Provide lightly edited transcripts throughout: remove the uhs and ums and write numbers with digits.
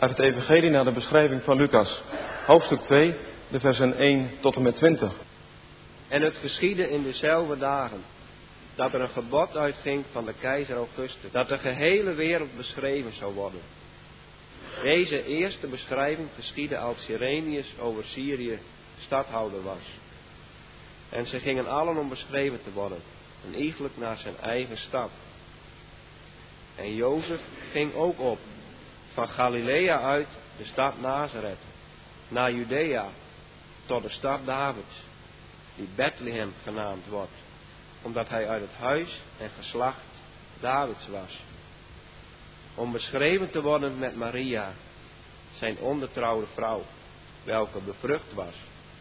uit het Evangelie naar de beschrijving van Lucas, hoofdstuk 2, de versen 1 tot en met 20. En het geschiedde in dezelfde dagen, dat er een gebod uitging van de keizer Augustus, dat de gehele wereld beschreven zou worden. Deze eerste beschrijving geschiedde als Cyrenius over Syrië stadhouder was. En ze gingen allen om beschreven te worden, en iegelijk naar zijn eigen stad. En Jozef ging ook op, van Galilea uit, de stad Nazareth, naar Judea, tot de stad Davids, die Bethlehem genaamd wordt, omdat hij uit het huis en geslacht Davids was. Om beschreven te worden met Maria, zijn ondertrouwde vrouw, welke bevrucht was.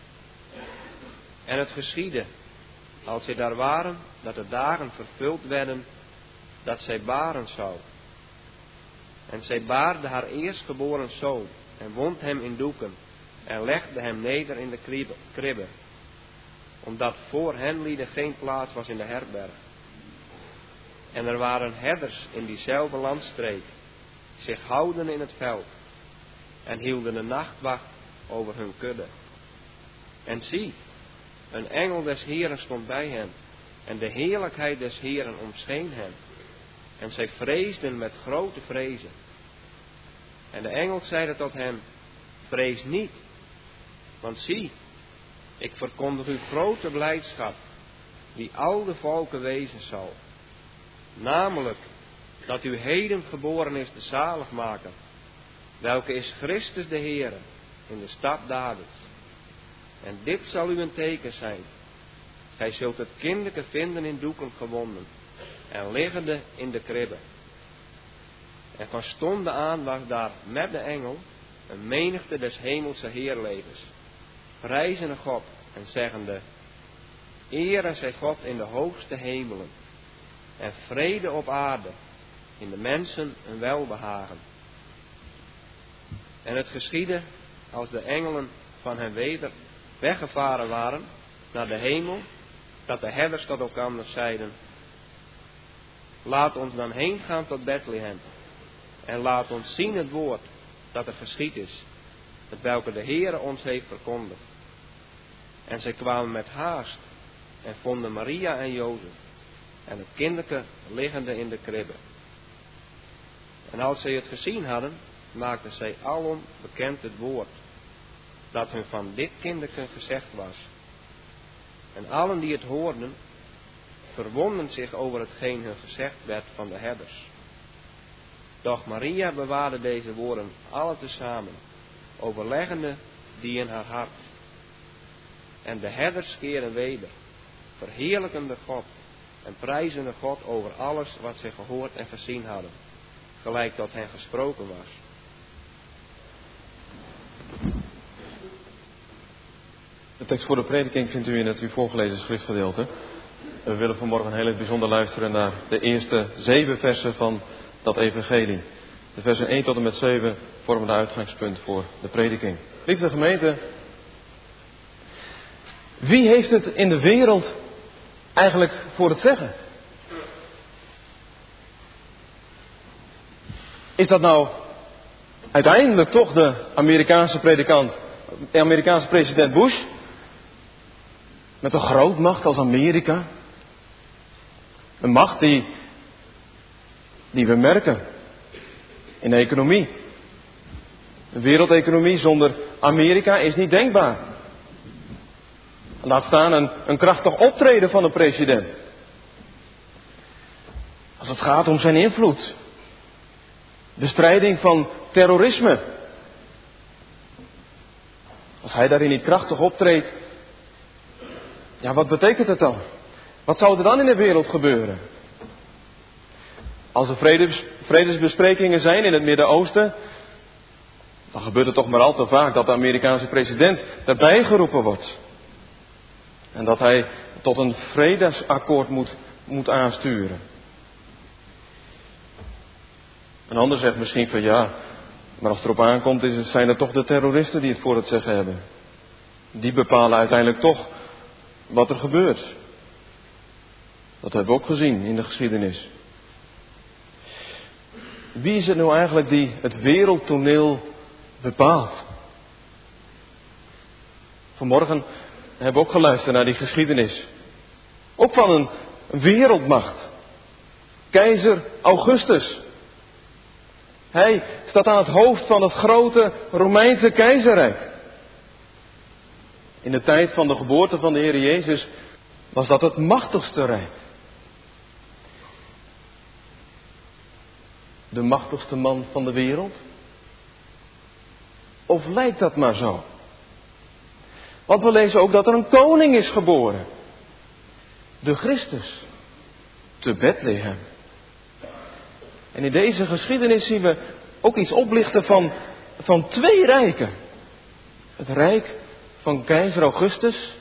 En het geschiedde, als zij daar waren, dat de dagen vervuld werden, dat zij baren zou. En zij baarde haar eerstgeboren zoon, en wond hem in doeken, en legde hem neder in de kribbe, omdat voor hen lieden geen plaats was in de herberg. En er waren herders in diezelfde landstreek, zich houden in het veld, en hielden de nachtwacht over hun kudde. En zie, een engel des Heeren stond bij hen, en de heerlijkheid des Heeren omscheen hen. En zij vreesden met grote vrezen. En de engel zeide tot hen, vrees niet, want zie, ik verkondig u grote blijdschap, die al de volken wezen zal. Namelijk, dat u heden geboren is de zaligmaker, welke is Christus de Heere, in de stad Davids. En dit zal u een teken zijn. Gij zult het kindeke vinden in doeken gewonden, en liggende in de kribbe. En van stonden aan was daar met de engel een menigte des hemelse heerlegers, prijzende God en zeggende, Ere zij God in de hoogste hemelen, en vrede op aarde, in de mensen een welbehagen. En het geschiedde, als de engelen van hen weder weggevaren waren naar de hemel, dat de herders tot elkander zeiden, laat ons dan heen gaan tot Bethlehem, en laat ons zien het woord dat er geschied is, het welke de Heere ons heeft verkondigd. En zij kwamen met haast en vonden Maria en Jozef en het kinderke liggende in de kribbe. En als zij het gezien hadden, maakten zij alom bekend het woord dat hun van dit kinderke gezegd was. En allen die het hoorden, verwonderen zich over hetgeen hun gezegd werd van de herders. Doch Maria bewaarde deze woorden alle tezamen, overleggende die in haar hart. En de herders keerden weder, verheerlijkende God en prijzende God over alles wat zij gehoord en gezien hadden, gelijk dat hen gesproken was. De tekst voor de prediking vindt u in het u voorgelezen schriftgedeelte. We willen vanmorgen heel erg bijzonder luisteren naar de eerste 7 versen van dat evangelie. De versen 1 tot en met 7 vormen de uitgangspunt voor de prediking. Lieve gemeente, wie heeft het in de wereld eigenlijk voor het zeggen? Is dat nou uiteindelijk toch de Amerikaanse president Bush? Met een grootmacht als Amerika. Een macht die we merken in de economie. Een wereldeconomie zonder Amerika is niet denkbaar. Laat staan een krachtig optreden van een president. Als het gaat om zijn invloed. Bestrijding van terrorisme. Als hij daarin niet krachtig optreedt. Ja, wat betekent het dan? Wat zou er dan in de wereld gebeuren? Als er vredesbesprekingen zijn in het Midden-Oosten, dan gebeurt het toch maar al te vaak dat de Amerikaanse president daarbij geroepen wordt. En dat hij tot een vredesakkoord moet aansturen. Een ander zegt misschien van ja, maar als het erop aankomt zijn het toch de terroristen die het voor het zeggen hebben. Die bepalen uiteindelijk toch wat er gebeurt. Dat hebben we ook gezien in de geschiedenis. Wie is het nou eigenlijk die het wereldtoneel bepaald. Vanmorgen hebben we ook geluisterd naar die geschiedenis. Ook van een wereldmacht. Keizer Augustus. Hij staat aan het hoofd van het grote Romeinse keizerrijk. In de tijd van de geboorte van de Heer Jezus was dat het machtigste rijk. De machtigste man van de wereld? Of lijkt dat maar zo? Want we lezen ook dat er een koning is geboren. De Christus. Te Bethlehem. En in deze geschiedenis zien we ook iets oplichten van twee rijken. Het rijk van keizer Augustus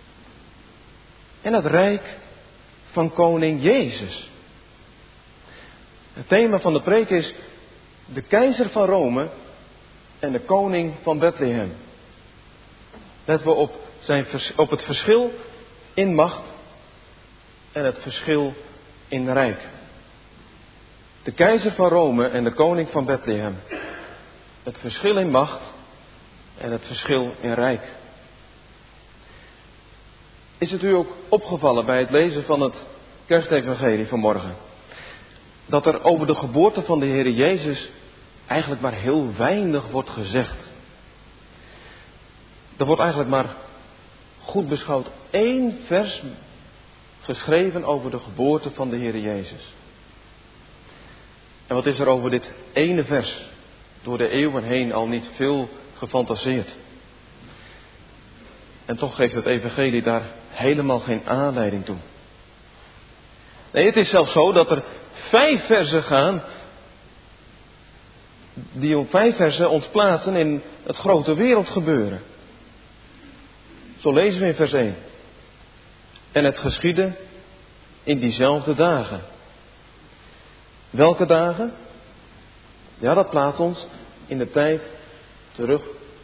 en het rijk van koning Jezus. Het thema van de preek is de keizer van Rome en de koning van Bethlehem. Letten we op het verschil in macht en het verschil in rijk. De keizer van Rome en de koning van Bethlehem. Het verschil in macht en het verschil in rijk. Is het u ook opgevallen bij het lezen van het kerstevangelie vanmorgen? Dat er over de geboorte van de Heer Jezus eigenlijk maar heel weinig wordt gezegd. Er wordt eigenlijk maar goed beschouwd 1 vers geschreven over de geboorte van de Heer Jezus. En wat is er over dit ene vers door de eeuwen heen al niet veel gefantaseerd? En toch geeft het evangelie daar helemaal geen aanleiding toe. Nee, het is zelfs zo dat er 5 versen gaan die op 5 versen ons plaatsen in het grote wereldgebeuren. Zo lezen we in vers 1. En het geschiedde in diezelfde dagen. Welke dagen? Ja, dat plaatst ons in de tijd terug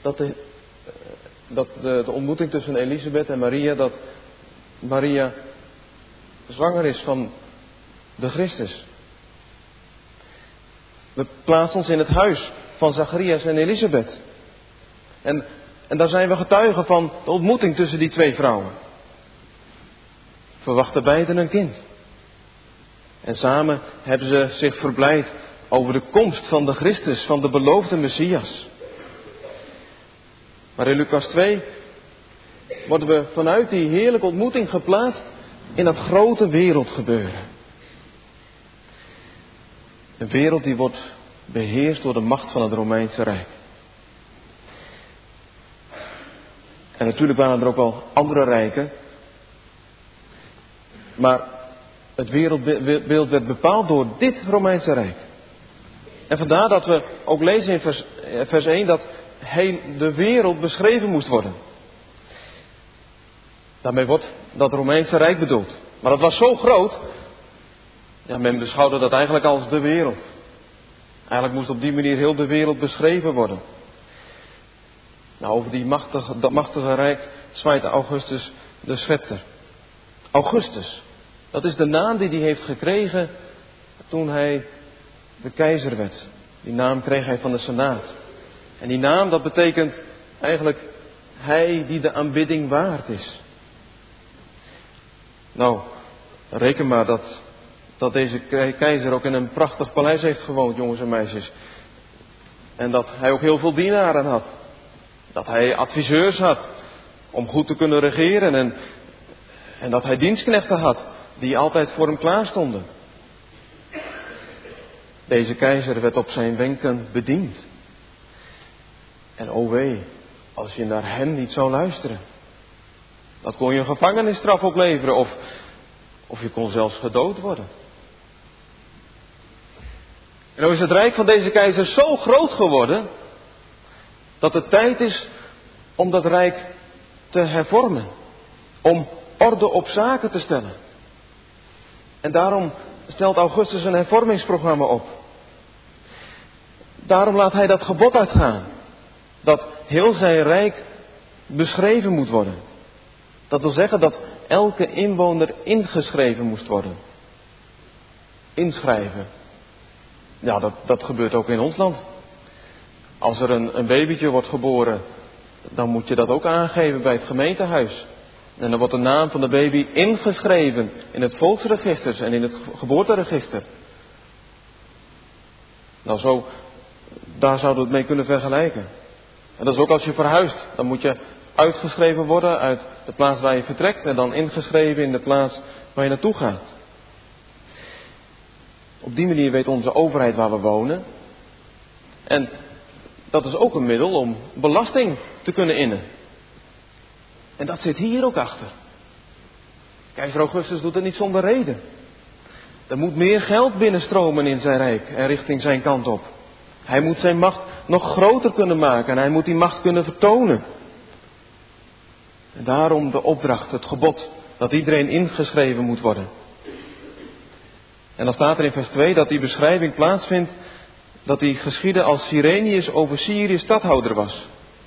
dat de ontmoeting tussen Elisabeth en Maria, dat Maria zwanger is van de Christus. We plaatsen ons in het huis van Zacharias en Elisabeth. En daar zijn we getuigen van de ontmoeting tussen die 2 vrouwen. Verwachten beiden een kind. En samen hebben ze zich verblijd over de komst van de Christus, van de beloofde Messias. Maar in Lucas 2 worden we vanuit die heerlijke ontmoeting geplaatst in dat grote wereldgebeuren. Een wereld die wordt beheerst door de macht van het Romeinse Rijk. En natuurlijk waren er ook wel andere rijken. Maar het wereldbeeld werd bepaald door dit Romeinse Rijk. En vandaar dat we ook lezen in vers 1 dat de wereld beschreven moest worden. Daarmee wordt dat Romeinse Rijk bedoeld. Maar dat was zo groot. Ja, men beschouwde dat eigenlijk als de wereld. Eigenlijk moest op die manier heel de wereld beschreven worden. Nou, over dat machtige rijk zwaait Augustus de scepter. Augustus, dat is de naam die hij heeft gekregen toen hij de keizer werd. Die naam kreeg hij van de Senaat. En die naam, dat betekent eigenlijk hij die de aanbidding waard is. Nou, reken maar dat deze keizer ook in een prachtig paleis heeft gewoond, jongens en meisjes. En dat hij ook heel veel dienaren had. Dat hij adviseurs had om goed te kunnen regeren. En dat hij dienstknechten had die altijd voor hem klaar stonden. Deze keizer werd op zijn wenken bediend. En o wee, als je naar hem niet zou luisteren. Dat kon je een gevangenisstraf opleveren of je kon zelfs gedood worden. En nou is het rijk van deze keizer zo groot geworden dat het tijd is om dat rijk te hervormen. Om orde op zaken te stellen. En daarom stelt Augustus een hervormingsprogramma op. Daarom laat hij dat gebod uitgaan. Dat heel zijn rijk beschreven moet worden. Dat wil zeggen dat elke inwoner ingeschreven moest worden. Inschrijven. Ja, dat gebeurt ook in ons land. Als er een babytje wordt geboren, dan moet je dat ook aangeven bij het gemeentehuis. En dan wordt de naam van de baby ingeschreven in het volksregister en in het geboorteregister. Nou zo, daar zouden we het mee kunnen vergelijken. En dat is ook als je verhuist. Dan moet je uitgeschreven worden uit de plaats waar je vertrekt en dan ingeschreven in de plaats waar je naartoe gaat. Op die manier weet onze overheid waar we wonen. En dat is ook een middel om belasting te kunnen innen. En dat zit hier ook achter. Keizer Augustus doet het niet zonder reden. Er moet meer geld binnenstromen in zijn rijk en richting zijn kant op. Hij moet zijn macht nog groter kunnen maken en hij moet die macht kunnen vertonen. En daarom de opdracht, het gebod, dat iedereen ingeschreven moet worden. En dan staat er in vers 2 dat die beschrijving plaatsvindt dat die geschiedde als Cyrenius over Syrië stadhouder was.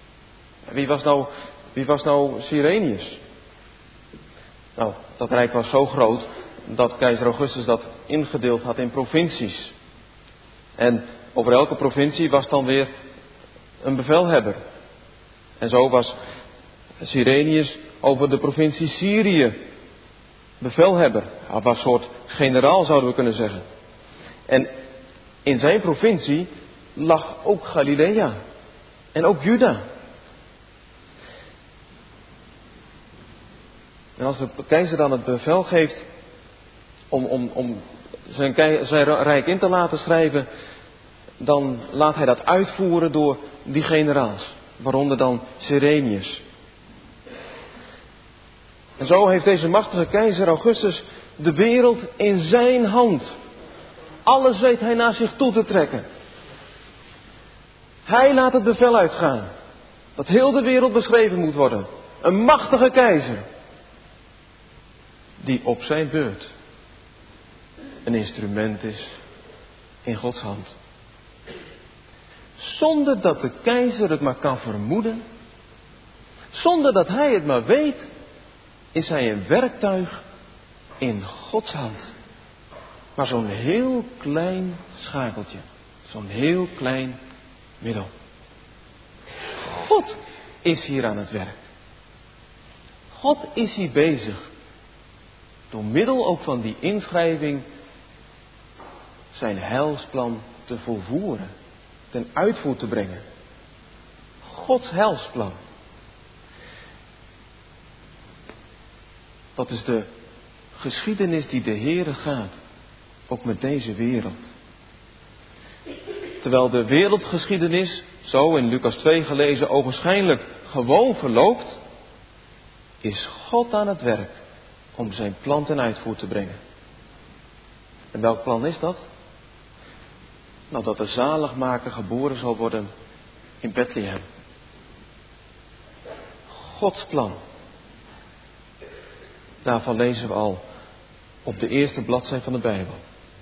Wie was nou Cyrenius? Nou, dat rijk was zo groot dat keizer Augustus dat ingedeeld had in provincies. En over elke provincie was dan weer een bevelhebber. En zo was Cyrenius over de provincie Syrië bevelhebber. Hij was een soort generaal, zouden we kunnen zeggen. En in zijn provincie lag ook Galilea en ook Juda. En als de keizer dan het bevel geeft om zijn rijk in te laten schrijven, dan laat hij dat uitvoeren door die generaals, waaronder dan Cyrenius. En zo heeft deze machtige keizer Augustus de wereld in zijn hand. Alles weet hij naar zich toe te trekken. Hij laat het bevel uitgaan dat heel de wereld beschreven moet worden. Een machtige keizer die op zijn beurt een instrument is in Gods hand. Zonder dat de keizer het maar kan vermoeden, zonder dat hij het maar weet, is hij een werktuig in Gods hand. Maar zo'n heel klein schakeltje, zo'n heel klein middel. God is hier aan het werk. God is hier bezig. Door middel ook van die inschrijving zijn heilsplan te volvoeren, ten uitvoer te brengen. Gods heilsplan. Dat is de geschiedenis die de Heere gaat, ook met deze wereld. Terwijl de wereldgeschiedenis, zo in Lucas 2 gelezen, ogenschijnlijk gewoon verloopt, is God aan het werk om zijn plan ten uitvoer te brengen. En welk plan is dat? Nou, dat de zaligmaker geboren zal worden in Bethlehem. Gods plan. Daarvan lezen we al op de eerste bladzijde van de Bijbel.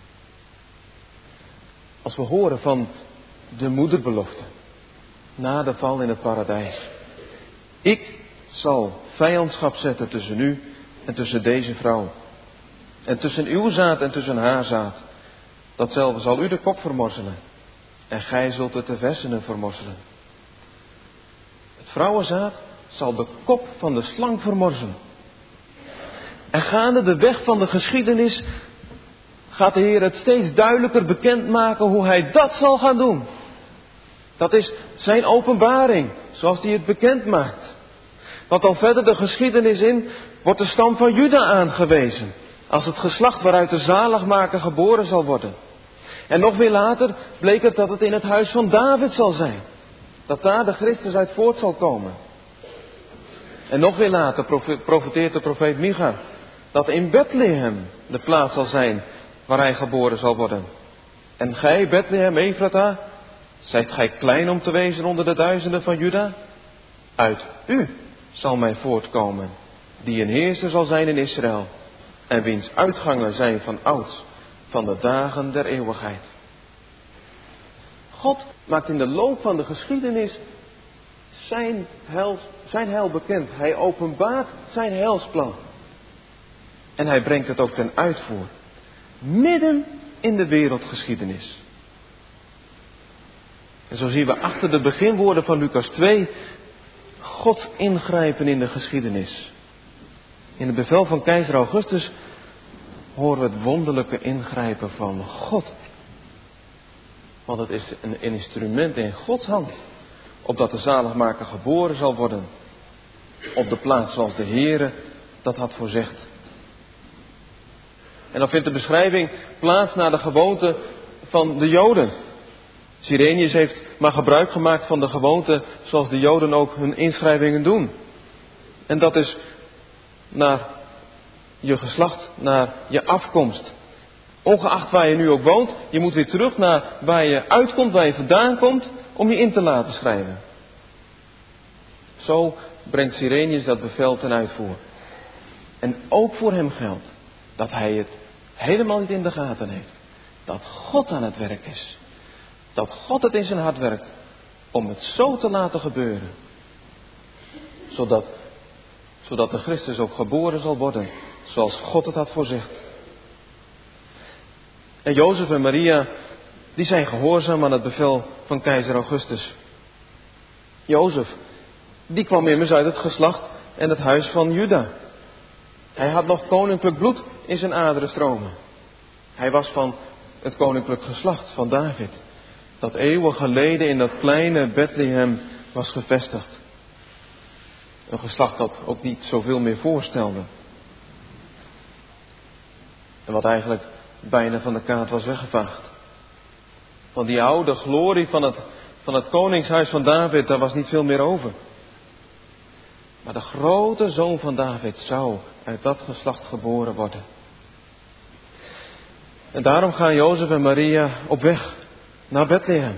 Als we horen van de moederbelofte na de val in het paradijs. Ik zal vijandschap zetten tussen u en tussen deze vrouw. En tussen uw zaad en tussen haar zaad. Datzelfde zal u de kop vermorzelen. En gij zult het de hersenen vermorzelen. Het vrouwenzaad zal de kop van de slang vermorzelen. En gaande de weg van de geschiedenis gaat de Heer het steeds duidelijker bekendmaken hoe hij dat zal gaan doen. Dat is zijn openbaring, zoals hij het bekend maakt. Want al verder de geschiedenis in wordt de stam van Juda aangewezen. Als het geslacht waaruit de zaligmaker geboren zal worden. En nog weer later bleek het dat het in het huis van David zal zijn. Dat daar de Christus uit voort zal komen. En nog weer later profeteert de profeet Micha dat in Bethlehem de plaats zal zijn waar hij geboren zal worden. En gij, Bethlehem Ephrata, zijt gij klein om te wezen onder de duizenden van Juda? Uit u zal mij voortkomen, die een heerser zal zijn in Israël, en wiens uitgangen zijn van ouds, van de dagen der eeuwigheid. God maakt in de loop van de geschiedenis zijn heil bekend. Hij openbaart zijn heilsplan. En hij brengt het ook ten uitvoer. Midden in de wereldgeschiedenis. En zo zien we achter de beginwoorden van Lucas 2 God ingrijpen in de geschiedenis. In het bevel van keizer Augustus horen we het wonderlijke ingrijpen van God. Want het is een instrument in Gods hand, opdat de zaligmaker geboren zal worden. Op de plaats zoals de Heere dat had voorzegd. En dan vindt de beschrijving plaats naar de gewoonte van de Joden. Cyrenius heeft maar gebruik gemaakt van de gewoonte zoals de Joden ook hun inschrijvingen doen. En dat is naar je geslacht, naar je afkomst. Ongeacht waar je nu ook woont, je moet weer terug naar waar je uitkomt, waar je vandaan komt, om je in te laten schrijven. Zo brengt Cyrenius dat bevel ten uitvoer. En ook voor hem geldt dat hij het helemaal niet in de gaten heeft. Dat God aan het werk is. Dat God het in zijn hart werkt om het zo te laten gebeuren. Zodat de Christus ook geboren zal worden zoals God het had voorzegd. En Jozef en Maria, die zijn gehoorzaam aan het bevel van keizer Augustus. Jozef, die kwam immers uit het geslacht en het huis van Juda. Hij had nog koninklijk bloed in zijn aderen stromen. Hij was van het koninklijk geslacht van David, dat eeuwen geleden in dat kleine Bethlehem was gevestigd. Een geslacht dat ook niet zoveel meer voorstelde. En wat eigenlijk bijna van de kaart was weggevaagd. Van die oude glorie van het koningshuis van David, daar was niet veel meer over. Maar de grote zoon van David zou uit dat geslacht geboren worden. En daarom gaan Jozef en Maria op weg naar Bethlehem.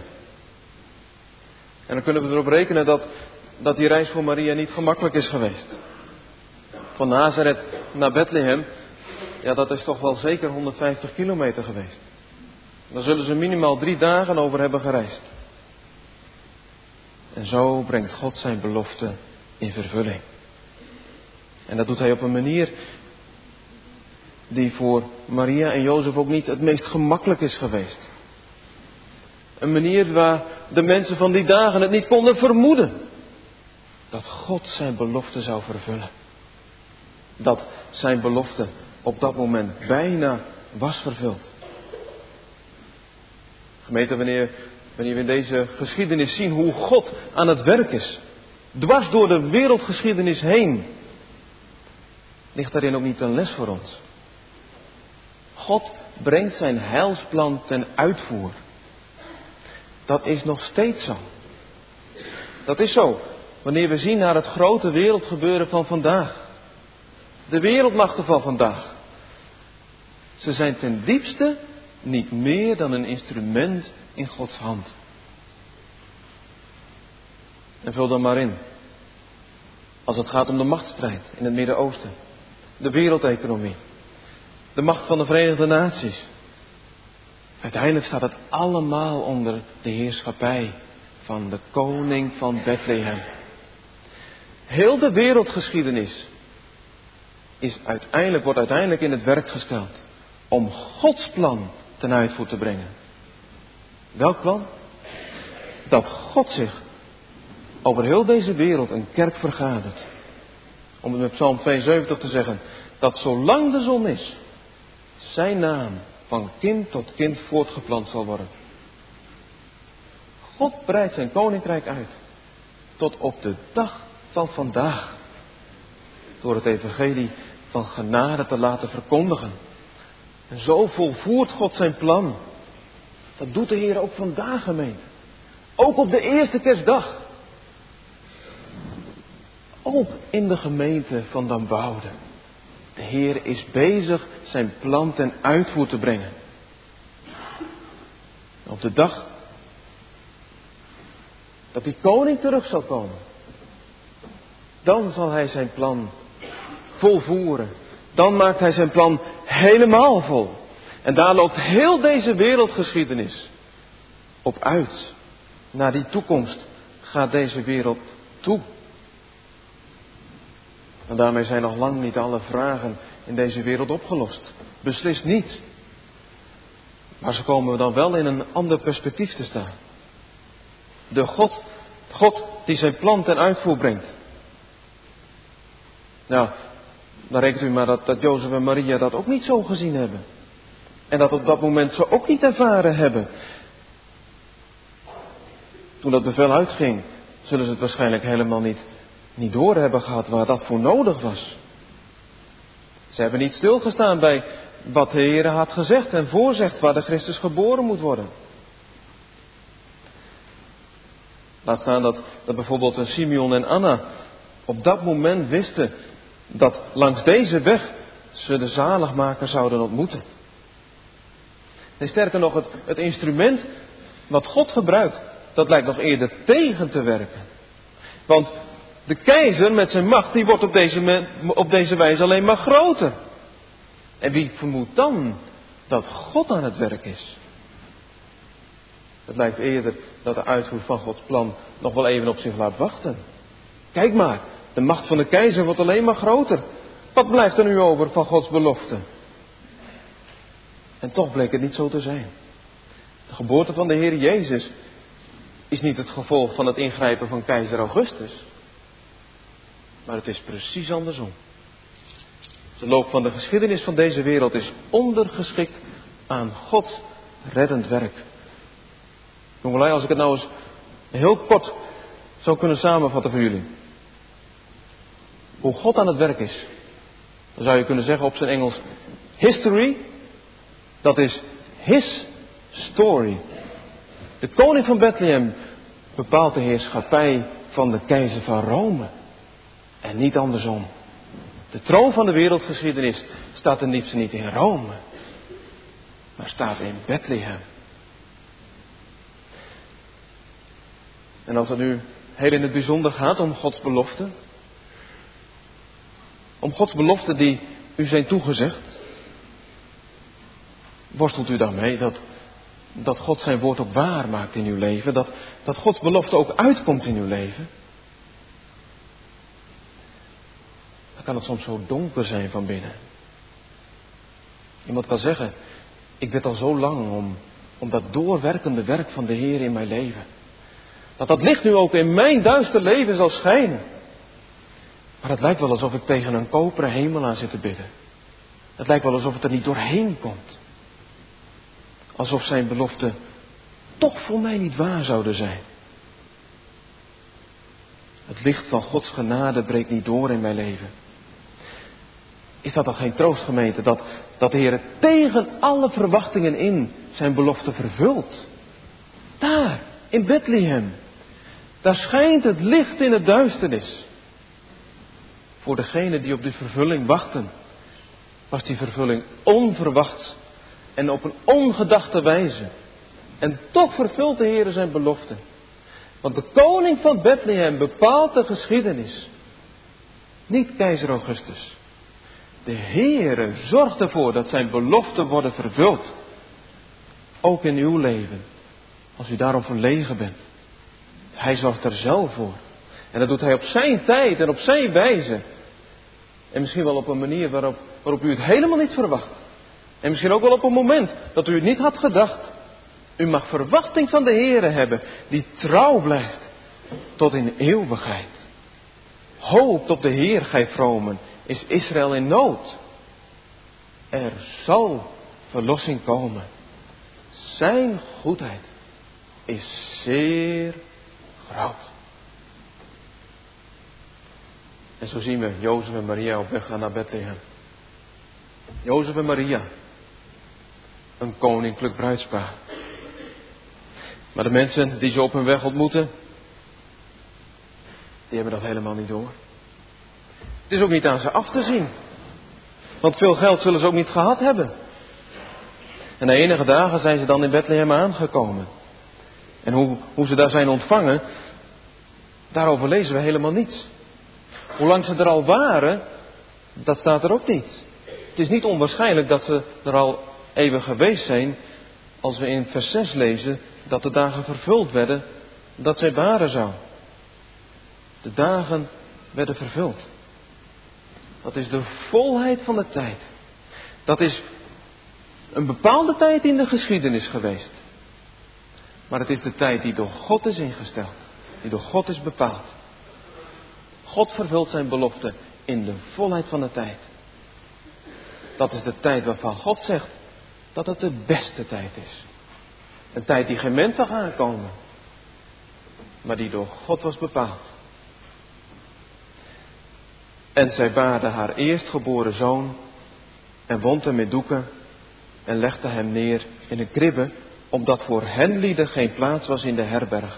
En dan kunnen we erop rekenen dat die reis voor Maria niet gemakkelijk is geweest. Van Nazareth naar Bethlehem, ja, dat is toch wel zeker 150 kilometer geweest. Daar zullen ze minimaal 3 dagen over hebben gereisd. En zo brengt God zijn belofte in vervulling. En dat doet hij op een manier die voor Maria en Jozef ook niet het meest gemakkelijk is geweest. Een manier waar de mensen van die dagen het niet konden vermoeden. Dat God zijn belofte zou vervullen. Dat zijn belofte op dat moment bijna was vervuld. Gemeente, wanneer we in deze geschiedenis zien hoe God aan het werk is, dwars door de wereldgeschiedenis heen, ligt daarin ook niet een les voor ons. God brengt zijn heilsplan ten uitvoer. Dat is nog steeds zo. Dat is zo wanneer we zien naar het grote wereldgebeuren van vandaag. De wereldmachten van vandaag. Ze zijn ten diepste niet meer dan een instrument in Gods hand. En vul dan maar in. Als het gaat om de machtsstrijd in het Midden-Oosten. De wereldeconomie. De macht van de Verenigde Naties. Uiteindelijk staat het allemaal onder de heerschappij van de koning van Bethlehem. Heel de wereldgeschiedenis wordt uiteindelijk in het werk gesteld om Gods plan ten uitvoer te brengen. Welk plan? Dat God zich over heel deze wereld een kerk vergadert. Om het met Psalm 72 te zeggen, dat zolang de zon is, zijn naam van kind tot kind voortgeplant zal worden. God breidt zijn koninkrijk uit tot op de dag van vandaag. Door het evangelie van genade te laten verkondigen. En zo volvoert God zijn plan. Dat doet de Heer ook vandaag, gemeente. Ook op de eerste kerstdag. Ook in de gemeente van Damwoude. De Heer is bezig zijn plan ten uitvoer te brengen. Op de dag dat die koning terug zal komen, dan zal hij zijn plan volvoeren. Dan maakt hij zijn plan helemaal vol. En daar loopt heel deze wereldgeschiedenis op uit. Naar die toekomst gaat deze wereld toe. En daarmee zijn nog lang niet alle vragen in deze wereld opgelost. Beslist niet. Maar ze komen dan wel in een ander perspectief te staan. De God die zijn plan ten uitvoer brengt. Nou, dan rekent u maar dat Jozef en Maria dat ook niet zo gezien hebben. En dat op dat moment ze ook niet ervaren hebben. Toen dat bevel uitging, zullen ze het waarschijnlijk helemaal niet door hebben gehad waar dat voor nodig was. Ze hebben niet stilgestaan bij wat de Heer had gezegd en voorzegt waar de Christus geboren moet worden. Laat staan dat bijvoorbeeld een Simeon en Anna op dat moment wisten dat langs deze weg ze de zaligmaker zouden ontmoeten. En sterker nog, het instrument wat God gebruikt, dat lijkt nog eerder tegen te werken. Want de keizer met zijn macht, die wordt op deze wijze alleen maar groter. En wie vermoedt dan dat God aan het werk is? Het lijkt eerder dat de uitvoer van Gods plan nog wel even op zich laat wachten. Kijk maar, de macht van de keizer wordt alleen maar groter. Wat blijft er nu over van Gods belofte? En toch bleek het niet zo te zijn. De geboorte van de Heer Jezus is niet het gevolg van het ingrijpen van keizer Augustus. Maar het is precies andersom. De loop van de geschiedenis van deze wereld is ondergeschikt aan Gods reddend werk. Jongelui, als ik het nou eens heel kort zou kunnen samenvatten voor jullie. Hoe God aan het werk is. Dan zou je kunnen zeggen op zijn Engels: history, dat is his story. De koning van Bethlehem bepaalt de heerschappij van de keizer van Rome. En niet andersom. De troon van de wereldgeschiedenis staat ten diepste niet in Rome, maar staat in Bethlehem. En als het nu heel in het bijzonder gaat om Gods belofte, om Gods beloften die u zijn toegezegd, worstelt u daarmee dat God zijn woord ook waar maakt in uw leven, dat Gods belofte ook uitkomt in uw leven? Dan kan het soms zo donker zijn van binnen. Iemand kan zeggen: ik bid al zo lang om dat doorwerkende werk van de Heer in mijn leven. Dat licht nu ook in mijn duister leven zal schijnen. Maar het lijkt wel alsof ik tegen een koperen hemel aan zit te bidden. Het lijkt wel alsof het er niet doorheen komt. Alsof zijn beloften toch voor mij niet waar zouden zijn. Het licht van Gods genade breekt niet door in mijn leven. Is dat dan geen troost, gemeente, dat de Heer tegen alle verwachtingen in zijn belofte vervult? Daar, in Bethlehem. Daar schijnt het licht in het duisternis. Voor degenen die op die vervulling wachten, was die vervulling onverwachts en op een ongedachte wijze. En toch vervult de Heer zijn belofte. Want de koning van Bethlehem bepaalt de geschiedenis. Niet keizer Augustus. De Heere zorgt ervoor dat zijn beloften worden vervuld. Ook in uw leven. Als u daarom verlegen bent. Hij zorgt er zelf voor. En dat doet hij op zijn tijd en op zijn wijze. En misschien wel op een manier waarop u het helemaal niet verwacht. En misschien ook wel op een moment dat u het niet had gedacht. U mag verwachting van de Heere hebben die trouw blijft tot in eeuwigheid. Hoopt op de Heer, gij vromen, is Israël in nood. Er zal verlossing komen. Zijn goedheid is zeer groot. En zo zien we Jozef en Maria op weg gaan naar Bethlehem. Jozef en Maria, een koninklijk bruidspaar. Maar de mensen die ze op hun weg ontmoeten, die hebben dat helemaal niet door. Het is ook niet aan ze af te zien. Want veel geld zullen ze ook niet gehad hebben. En na enige dagen zijn ze dan in Bethlehem aangekomen. En hoe ze daar zijn ontvangen, daarover lezen we helemaal niets. Hoe lang ze er al waren, dat staat er ook niet. Het is niet onwaarschijnlijk dat ze er al even geweest zijn, als we in vers 6 lezen dat de dagen vervuld werden dat zij baren zou. De dagen werden vervuld. Dat is de volheid van de tijd. Dat is een bepaalde tijd in de geschiedenis geweest. Maar het is de tijd die door God is ingesteld. Die door God is bepaald. God vervult zijn belofte in de volheid van de tijd. Dat is de tijd waarvan God zegt dat het de beste tijd is. Een tijd die geen mens zag aankomen. Maar die door God was bepaald. En zij baarde haar eerstgeboren zoon en wond hem met doeken en legde hem neer in een kribbe, omdat voor hen lieden geen plaats was in de herberg.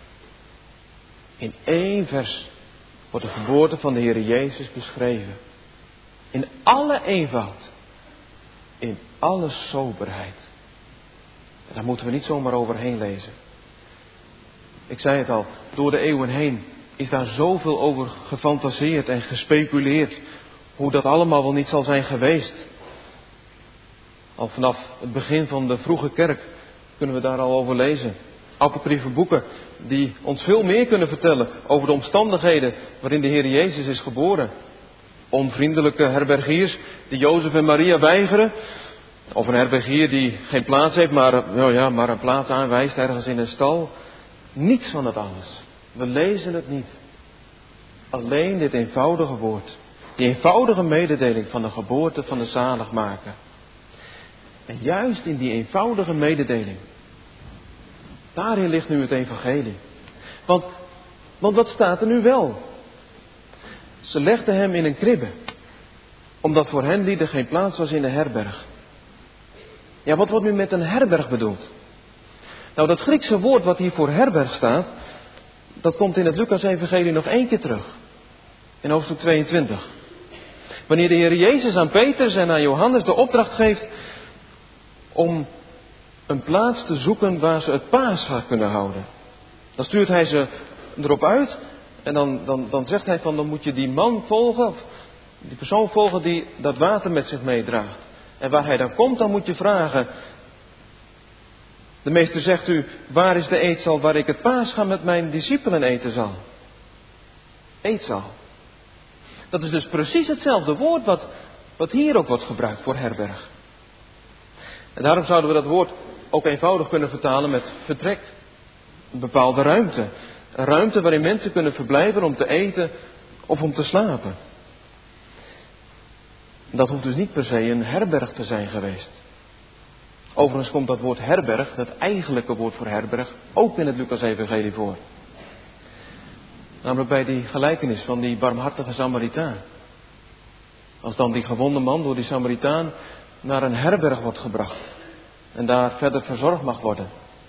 In 1 vers wordt de geboorte van de Heer Jezus beschreven. In alle eenvoud. In alle soberheid. En daar moeten we niet zomaar overheen lezen. Ik zei het al, door de eeuwen heen is daar zoveel over gefantaseerd en gespeculeerd. Hoe dat allemaal wel niet zal zijn geweest. Al vanaf het begin van de vroege kerk kunnen we daar al over lezen. Apocryfe boeken die ons veel meer kunnen vertellen over de omstandigheden waarin de Heer Jezus is geboren. Onvriendelijke herbergiers die Jozef en Maria weigeren. Of een herbergier die geen plaats heeft, maar een plaats aanwijst ergens in een stal. Niets van dat alles. We lezen het niet. Alleen dit eenvoudige woord. Die eenvoudige mededeling van de geboorte van de zaligmaker. En juist in die eenvoudige mededeling. Daarin ligt nu het evangelie. Want wat staat er nu wel? Ze legden hem in een kribbe. Omdat voor hen lieden geen plaats was in de herberg. Ja, wat wordt nu met een herberg bedoeld? Nou, dat Griekse woord wat hier voor herberg staat, dat komt in het Lucas-evangelie nog 1 keer terug. In hoofdstuk 22. Wanneer de Heer Jezus aan Petrus en aan Johannes de opdracht geeft om een plaats te zoeken waar ze het Pascha kunnen houden. Dan stuurt hij ze erop uit en dan zegt hij van dan moet je die man volgen, of die persoon volgen die dat water met zich meedraagt. En waar hij dan komt, dan moet je vragen. De meester zegt u, waar is de eetzaal waar ik het Pascha met mijn discipelen eten zal? Eetzaal. Dat is dus precies hetzelfde woord wat hier ook wordt gebruikt voor herberg. En daarom zouden we dat woord ook eenvoudig kunnen vertalen met vertrek. Een bepaalde ruimte. Een ruimte waarin mensen kunnen verblijven om te eten of om te slapen. Dat hoeft dus niet per se een herberg te zijn geweest. Overigens komt dat woord herberg, dat eigenlijke woord voor herberg, ook in het Lucas-evangelie voor. Namelijk bij die gelijkenis van die barmhartige Samaritaan. Als dan die gewonde man door die Samaritaan naar een herberg wordt gebracht. En daar verder verzorgd mag worden.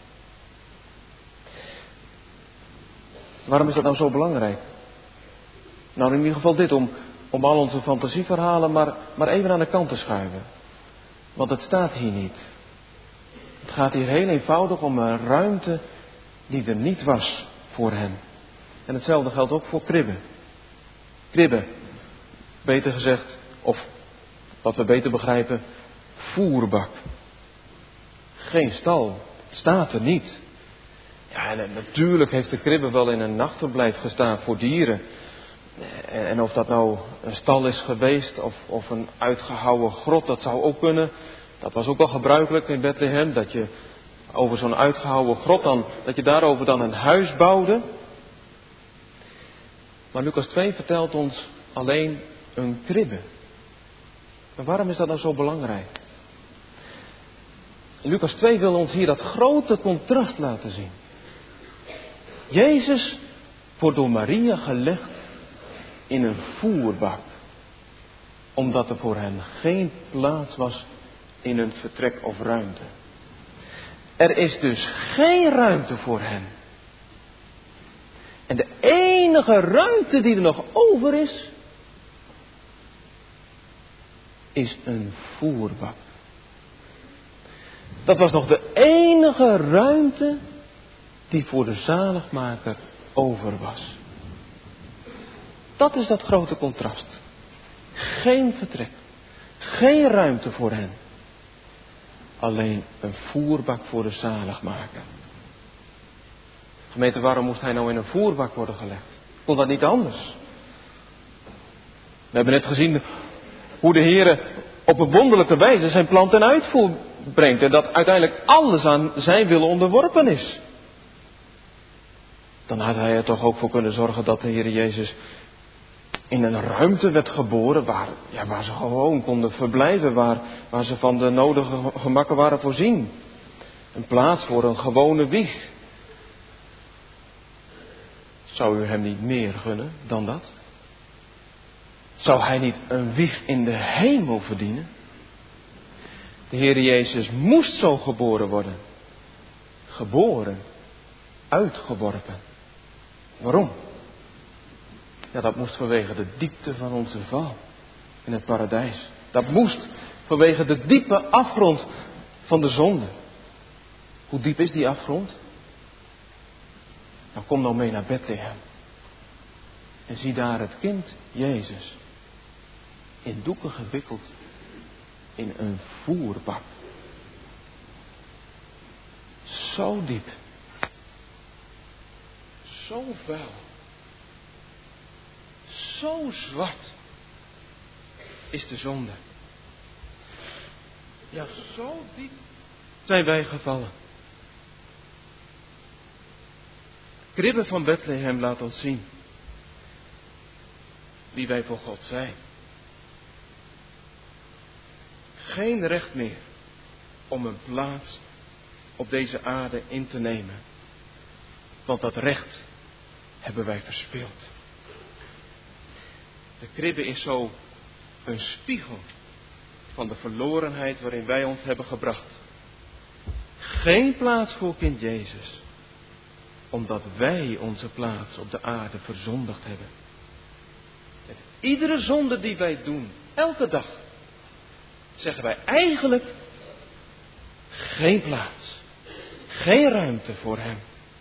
Waarom is dat nou zo belangrijk? Nou, in ieder geval dit, om al onze fantasieverhalen maar even aan de kant te schuiven. Want het staat hier niet. Het gaat hier heel eenvoudig om een ruimte die er niet was voor hen. En hetzelfde geldt ook voor kribben. Kribben, beter gezegd, of wat we beter begrijpen, voerbak. Geen stal, het staat er niet. Ja, en natuurlijk heeft de kribbe wel in een nachtverblijf gestaan voor dieren. En of dat nou een stal is geweest of een uitgehouwen grot, dat zou ook kunnen. Dat was ook wel gebruikelijk in Bethlehem, dat je over zo'n uitgehouwen grot dat je daarover dan een huis bouwde. Maar Lucas 2 vertelt ons alleen een kribbe. En waarom is dat nou zo belangrijk? Lucas 2 wil ons hier dat grote contrast laten zien. Jezus wordt door Maria gelegd in een voerbak. Omdat er voor hen geen plaats was in een vertrek of ruimte. Er is dus geen ruimte voor hen. En de enige ruimte die er nog over is een voerbak. Dat was nog de enige ruimte die voor de zaligmaker over was. Dat is dat grote contrast. Geen vertrek. Geen ruimte voor hen. Alleen een voerbak voor de zaligmaker. Gemeente, waarom moest hij nou in een voerbak worden gelegd? Kon dat niet anders? We hebben net gezien hoe de Heer op een wonderlijke wijze zijn plan ten uitvoer brengt. En dat uiteindelijk alles aan zijn wil onderworpen is. dan had hij er toch ook voor kunnen zorgen dat de Heer Jezus in een ruimte werd geboren waar ze gewoon konden verblijven, waar ze van de nodige gemakken waren voorzien. Een plaats voor een gewone wieg. Zou u hem niet meer gunnen dan dat? Zou hij niet een wieg in de hemel verdienen? De Heer Jezus moest zo geboren worden. Geboren, uitgeworpen. Waarom? Ja, dat moest vanwege de diepte van onze val in het paradijs. Dat moest vanwege de diepe afgrond van de zonde. Hoe diep is die afgrond? Nou, kom nou mee naar Bethlehem. En zie daar het kind Jezus. In doeken gewikkeld. In een voerbak. Zo diep. Zo vuil. Zo zwart. Is de zonde. Ja, zo diep zijn wij gevallen. De kribbe van Bethlehem laat ons zien wie wij voor God zijn. Geen recht meer om een plaats op deze aarde in te nemen. Want dat recht hebben wij verspeeld. De kribbe is zo een spiegel van de verlorenheid waarin wij ons hebben gebracht. Geen plaats voor kind Jezus. Omdat wij onze plaats op de aarde verzondigd hebben. Met iedere zonde die wij doen, elke dag, zeggen wij eigenlijk geen plaats. Geen ruimte voor hem.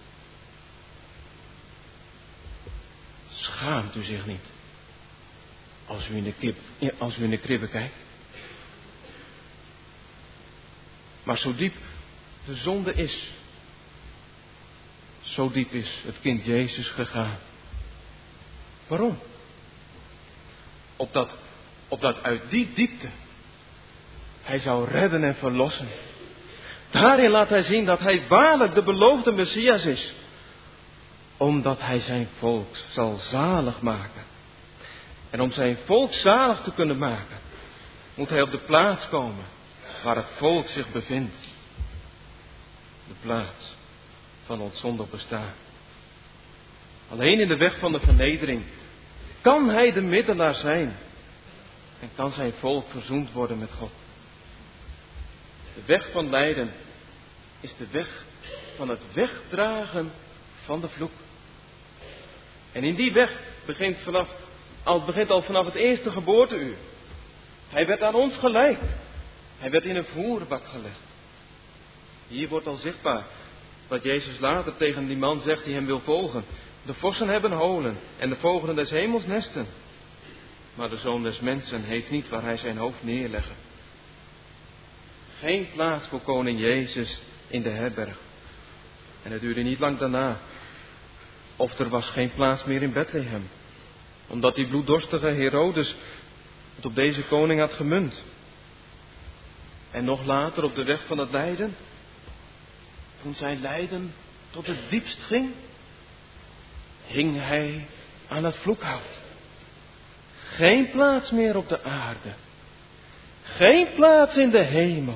Schaamt u zich niet als u in de kribbe kijkt? Maar zo diep de zonde is, zo diep is het kind Jezus gegaan. Waarom? Opdat uit die diepte hij zou redden en verlossen. Daarin laat hij zien dat hij waarlijk de beloofde Messias is. Omdat hij zijn volk zal zalig maken. En om zijn volk zalig te kunnen maken, moet hij op de plaats komen waar het volk zich bevindt. De plaats van ons zondig bestaan. Alleen in de weg van de vernedering kan hij de middelaar zijn. En kan zijn volk verzoend worden met God. De weg van lijden is de weg van het wegdragen van de vloek. En in die weg begint al vanaf het eerste geboorteuur. Hij werd aan ons gelijk. Hij werd in een voerbak gelegd. Hier wordt al zichtbaar wat Jezus later tegen die man zegt die hem wil volgen. De vossen hebben holen en de vogelen des hemels nesten. Maar de Zoon des Mensen heeft niet waar hij zijn hoofd neerleggen. Geen plaats voor koning Jezus in de herberg. En het duurde niet lang daarna. Of er was geen plaats meer in Bethlehem. Omdat die bloeddorstige Herodes het op deze koning had gemunt. En nog later op de weg van het lijden. Toen zijn lijden tot het diepst ging. Hing hij aan het vloekhout. Geen plaats meer op de aarde. Geen plaats in de hemel.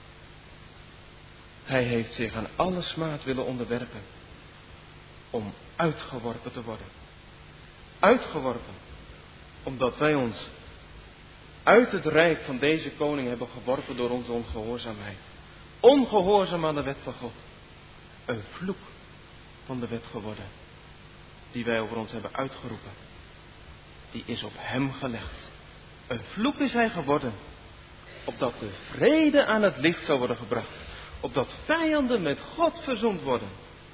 Hij heeft zich aan alle smaad willen onderwerpen. Om uitgeworpen te worden. Uitgeworpen. Omdat wij ons uit het rijk van deze koning hebben geworpen door onze ongehoorzaamheid. Ongehoorzaam aan de wet van God. Een vloek van de wet geworden. Die wij over ons hebben uitgeroepen. Die is op hem gelegd. Een vloek is hij geworden. Opdat de vrede aan het licht zou worden gebracht. Opdat vijanden met God verzoend worden.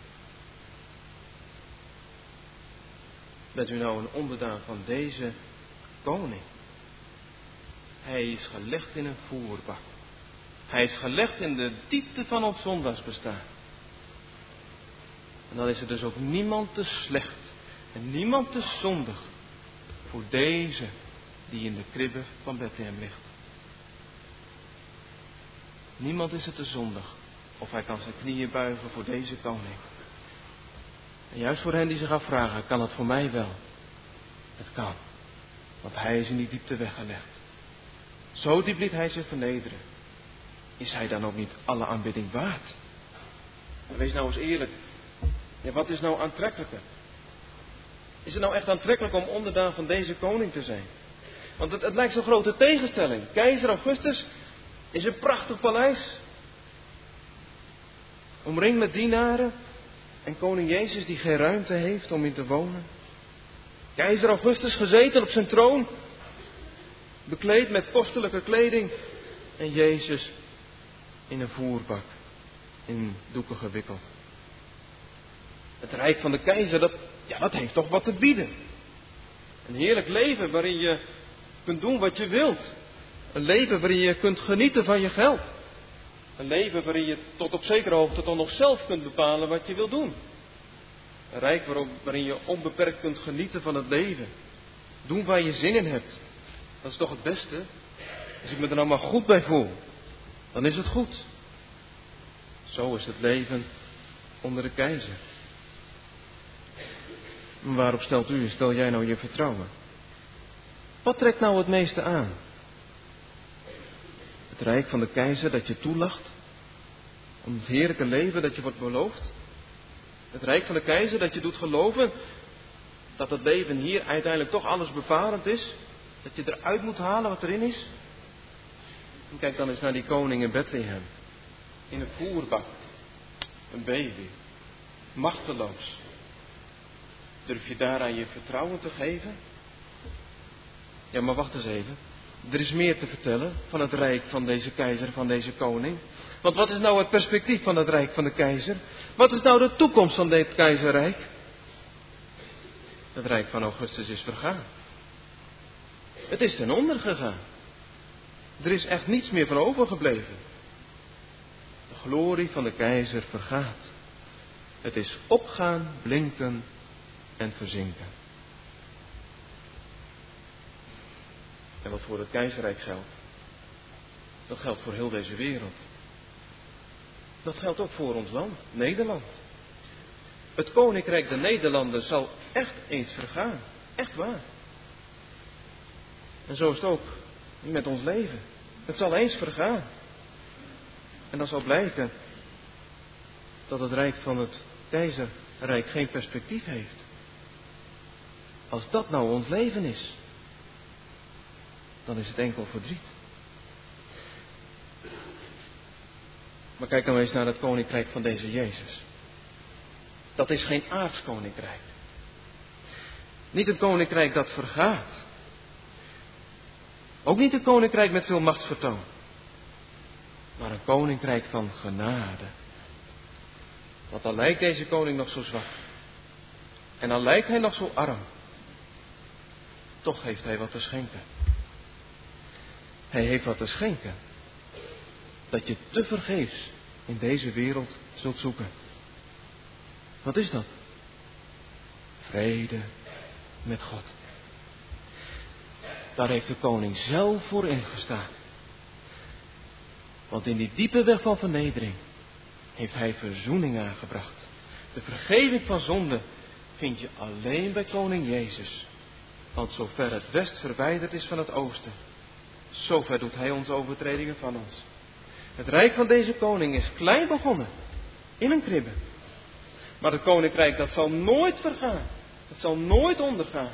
Bent u nou een onderdaan van deze koning? Hij is gelegd in een voerbak. Hij is gelegd in de diepte van ons zondagsbestaan. En dan is er dus ook niemand te slecht en niemand te zondig voor deze die in de kribbe van Bethlehem ligt. Niemand is er te zondig of hij kan zijn knieën buigen voor deze koning. En juist voor hen die zich afvragen, kan het voor mij wel? Het kan, want hij is in die diepte weggelegd. Zo diep liet hij zich vernederen. Is hij dan ook niet alle aanbidding waard? Wees nou eens eerlijk. Ja, wat is nou aantrekkelijker? Is het nou echt aantrekkelijk om onderdaan van deze koning te zijn? Want het lijkt zo'n grote tegenstelling. Keizer Augustus is een prachtig paleis. Omringd met dienaren. En koning Jezus die geen ruimte heeft om in te wonen. Keizer Augustus gezeten op zijn troon. Bekleed met kostelijke kleding. En Jezus in een voerbak. In doeken gewikkeld. Het rijk van de keizer, dat heeft toch wat te bieden. Een heerlijk leven waarin je kunt doen wat je wilt. Een leven waarin je kunt genieten van je geld. Een leven waarin je tot op zekere hoogte toch nog zelf kunt bepalen wat je wilt doen. Een rijk waarin je onbeperkt kunt genieten van het leven. Doen waar je zin in hebt. Dat is toch het beste? Als ik me er nou maar goed bij voel, dan is het goed. Zo is het leven onder de keizer. Waarop stel jij nou je vertrouwen? Wat trekt nou het meeste aan? Het rijk van de keizer dat je toelacht? Om het heerlijke leven dat je wordt beloofd? Het rijk van de keizer dat je doet geloven dat het leven hier uiteindelijk toch alles bepalend is? Dat je eruit moet halen wat erin is? En kijk dan eens naar die koning in Bethlehem. In een voerbak. Een baby. Machteloos. Durf je daaraan je vertrouwen te geven? Ja, maar wacht eens even. Er is meer te vertellen van het rijk van deze keizer, van deze koning. Want wat is nou het perspectief van het rijk van de keizer? Wat is nou de toekomst van dit keizerrijk? Het rijk van Augustus is vergaan. Het is ten onder gegaan. Er is echt niets meer van overgebleven. De glorie van de keizer vergaat. Het is opgaan, blinken en verzinken. En wat voor het keizerrijk geldt, dat geldt voor heel deze wereld. Dat geldt ook voor ons land, Nederland. Het koninkrijk der Nederlanden zal echt eens vergaan. Echt waar. En zo is het ook met ons leven. Het zal eens vergaan. En dan zal blijken dat het rijk van het keizerrijk geen perspectief heeft. Als dat nou ons leven is, dan is het enkel verdriet. Maar kijk nou eens naar het koninkrijk van deze Jezus. Dat is geen aards koninkrijk. Niet een koninkrijk dat vergaat. Ook niet een koninkrijk met veel machtsvertoon. Maar een koninkrijk van genade. Want al lijkt deze koning nog zo zwak. En al lijkt hij nog zo arm. Toch heeft hij wat te schenken. Hij heeft wat te schenken. Dat je tevergeefs in deze wereld zult zoeken. Wat is dat? Vrede met God. Daar heeft de koning zelf voor ingestaan. Want in die diepe weg van vernedering heeft hij verzoening aangebracht. De vergeving van zonde vind je alleen bij koning Jezus. Want zover het west verwijderd is van het oosten, zover doet hij onze overtredingen van ons. Het rijk van deze koning is klein begonnen, in een kribbe. Maar het koninkrijk dat zal nooit vergaan. Het zal nooit ondergaan.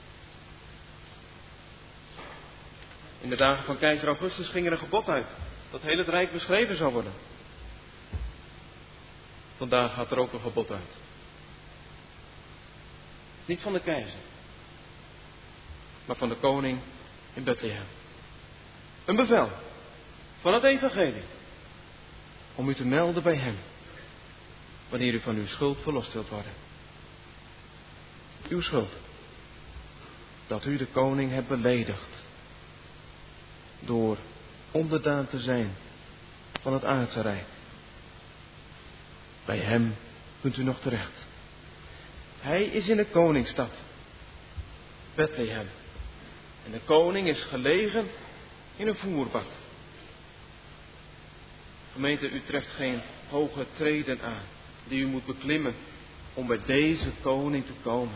In de dagen van keizer Augustus ging er een gebod uit dat heel het rijk beschreven zou worden. Vandaag gaat er ook een gebod uit. Niet van de keizer, maar van de koning in Bethlehem. Een bevel van het evangelie om u te melden bij hem wanneer u van uw schuld verlost wilt worden. Uw schuld, dat u de koning hebt beledigd door onderdaan te zijn van het aardse rijk. Bij hem kunt u nog terecht. Hij is in de koningsstad, Bethlehem. En de koning is gelegen in een voerbak. Gemeente, u treft geen hoge treden aan die u moet beklimmen om bij deze koning te komen.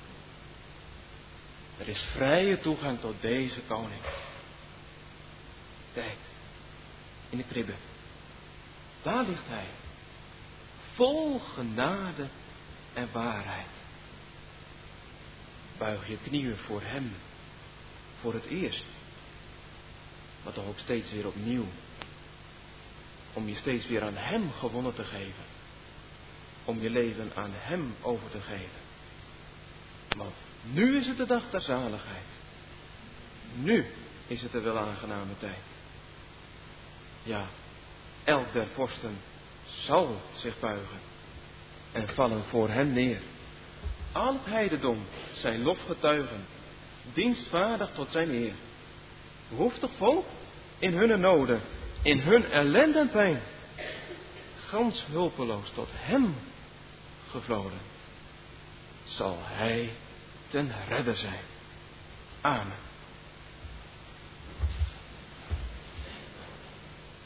Er is vrije toegang tot deze koning. Kijk, in de kribbe. Daar ligt hij. Vol genade en waarheid. Buig je knieën voor hem. Voor het eerst. Maar toch ook steeds weer opnieuw. Om je steeds weer aan hem gewonnen te geven. Om je leven aan hem over te geven. Want nu is het de dag der zaligheid. Nu is het de wel aangename tijd. Ja, elk der vorsten zal zich buigen en vallen voor hem neer. Al het heidendom zijn lof getuigen, dienstvaardig tot zijn eer. Behoeftig volk in hunne noden, in hun ellende en pijn, gans hulpeloos tot hem gevloden, zal hij ten redder zijn. Amen.